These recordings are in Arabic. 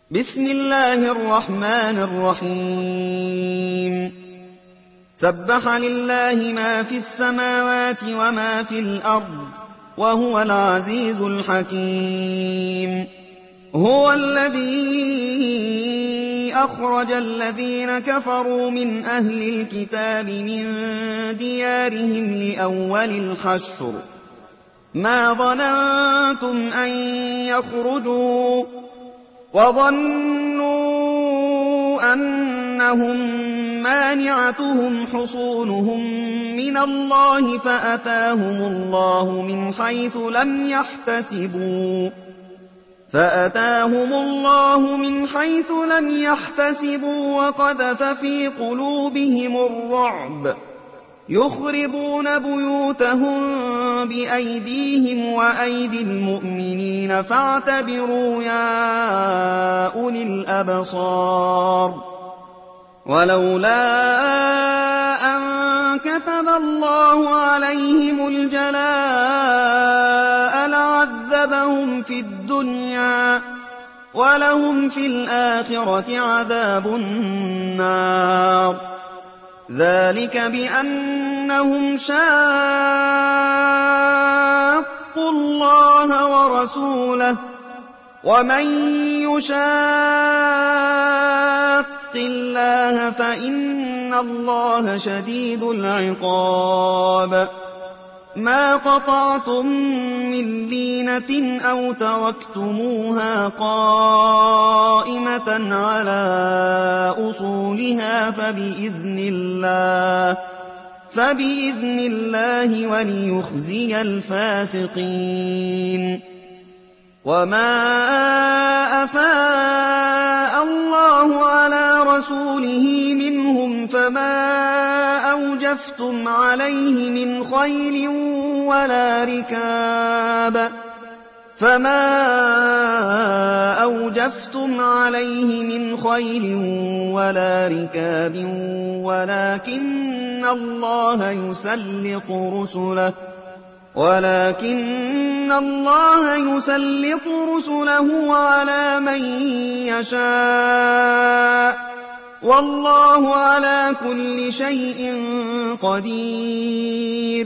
بسم الله الرحمن الرحيم سبح لله ما في السماوات وما في الأرض وهو العزيز الحكيم. هو الذي أخرج الذين كفروا من أهل الكتاب من ديارهم لأول الحشر ما ظننتم أن يخرجوا وظنوا أنهم مانعتهم حصونهم من الله فأتاهم الله من حيث لم يحتسبوا وقذف في قلوبهم الرعب يخربون بيوتهم بأيديهم وأيدي المؤمنين فاعتبروا يا أولي الأبصار. ولولا أن كتب الله عليهم الجلاء لعذبهم في الدنيا ولهم في الآخرة عذاب النار. ذلك بأنهم شاقوا الله ورسوله ومن يشاق الله فإن الله شديد العقاب. ما قطعتم من لينة أو تركتموها قائمة على أصولها فبإذن الله وليخزي الفاسقين. وما أفاء الله على رسوله منهم فما أوجفتم عليه من خيل ولا ركاب ولكن الله يسلط رسله على من يشاء والله على كل شيء قدير.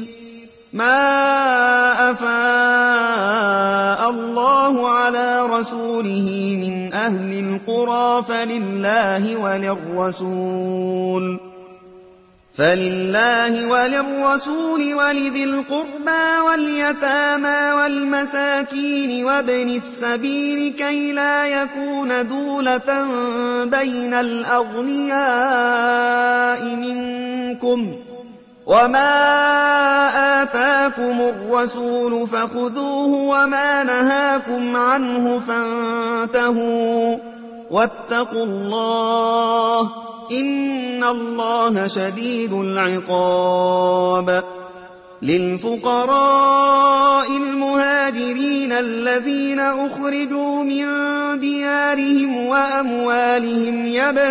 ما أفاء الله على رسوله من أهل القرى فلله وللرسول ولذي القربى واليتامى والمساكين وابن السبيل كي لا يكون دولة بين الأغنياء منكم. وما آتاكم الرسول فخذوه وما نهاكم عنه فانتهوا واتقوا الله إن الله شديد العقاب. للفقراء المهاجرين الذين أخرجوا من ديارهم وأموالهم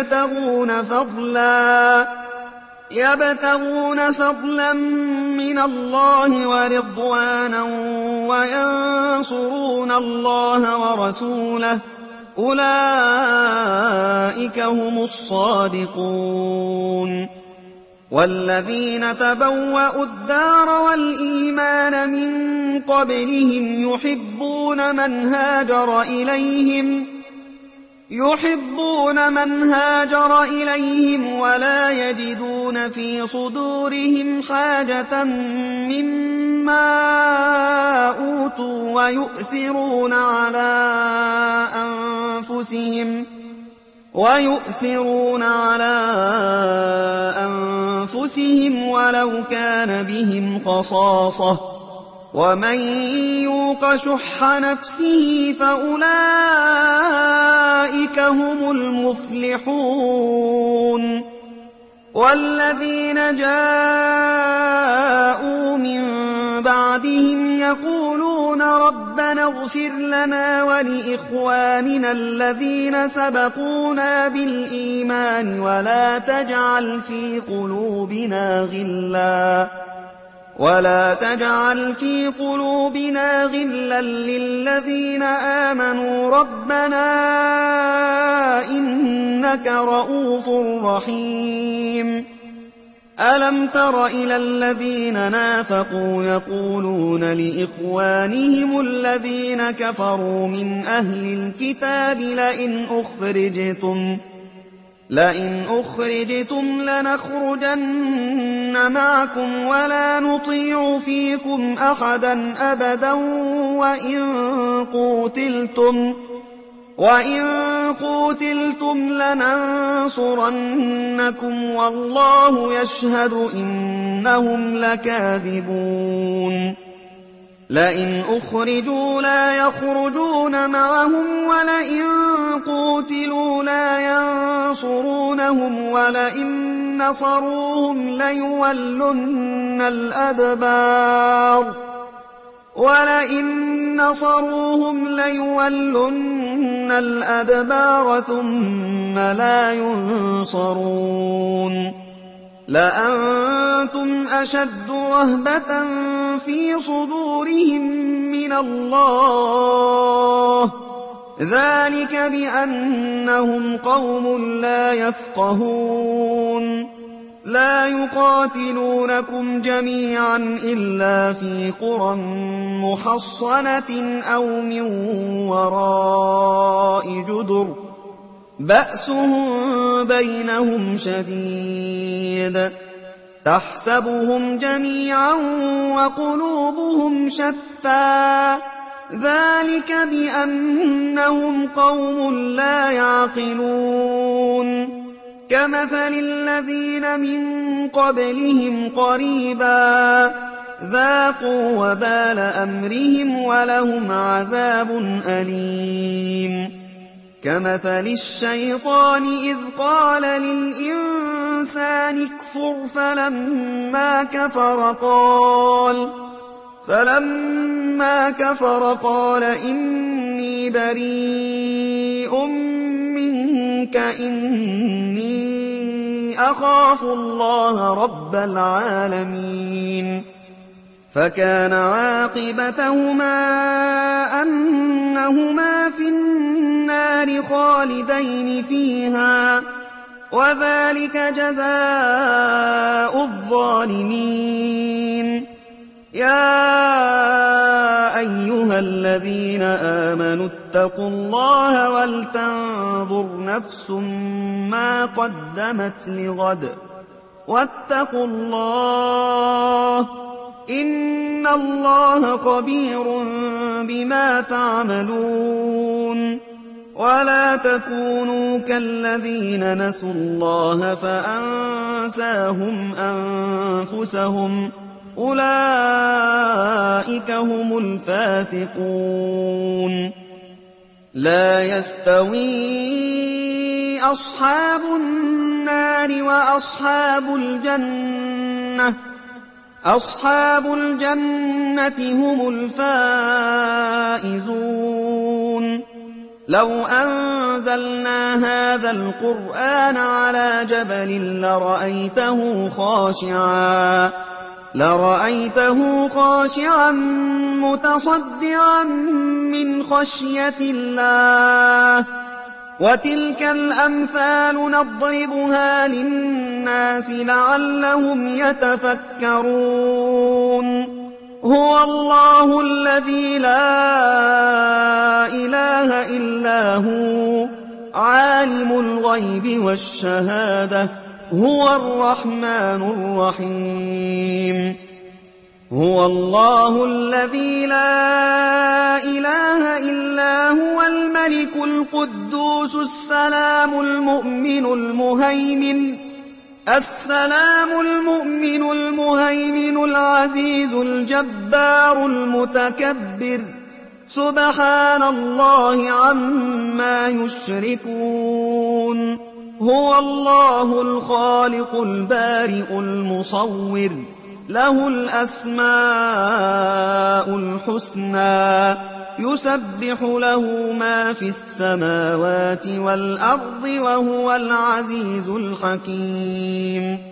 يبتغون فضلا من الله ورضوانا وينصرون الله ورسوله أولئك هم الصادقون. والذين تبوأوا الدار والإيمان من قبلهم يحبون من هاجر إليهم ولا يجدون في صدورهم حاجة مما أوتوا ويؤثرون على أنفسهم ولو كان بهم خصاصة ومن يوق شح نفسه فأولئك هم المفلحون. والذين جاءوا من بعدهم يقولون ربنا اغفر لنا ولإخواننا الذين سبقونا بالإيمان ولا تجعل في قلوبنا غلا للذين آمنوا ربنا إنك رؤوف رحيم ألم تر إلى الذين نافقوا يقولون لإخوانهم الذين كفروا من أهل الكتاب لئن أخرجتم لنخرجن معكم ولا نطيع فيكم أحدا أبدا وإن قوتلتم لننصرنكم والله يشهد إنهم لكاذبون لئن أخرجوا لا يخرجون معهم ولئن قوتلوا لا ينصرونهم ولئن نصروهم ليولن الأدبار ثم لا ينصرون لأنتم أشد رهبة في صدورهم من الله ذلك بأنهم قوم لا يفقهون لا يقاتلونكم جميعا إلا في قرى محصنة أو من وراء جدر بأسهم بينهم شديد تحسبهم جميعا وقلوبهم شتى ذلك بأنهم قوم لا يعقلون كمثل الذين من قبلهم قريبا ذاقوا وبال أمرهم ولهم عذاب أليم كمثل الشيطان إذ قال للإنسان اكفر فلما كفر قال إني بريء منك إني أخاف الله رب العالمين فكان عاقبتهما أنهما في النار خالدين فيها وذلك جزاء الظالمين يا أيها الذين آمنوا اتقوا الله ولتنظر نفس ما قدمت لغد واتقوا الله إن الله خبير بما تعملون ولا تكونوا كالذين نسوا الله فأنساهم أنفسهم أولئك هم الفاسقون لا يستوي أصحاب النار أصحاب الجنة هم الفائزون لو أنزلنا هذا القرآن على جبل لرأيته خاشعا متصدعا من خشية الله وتلك الأمثال نضربها للناس لعلهم يتفكرون هو الله الذي لا إله إلا هو عالم الغيب والشهادة هو الرحمن الرحيم هو الله الذي لا إله إلا هو الملك القدوس السلام المؤمن العزيز الجبار المتكبر سبحان الله عما يشركون هو الله الخالق البارئ المصور له الأسماء الحسنى يسبح له ما في السماوات والأرض وهو العزيز الحكيم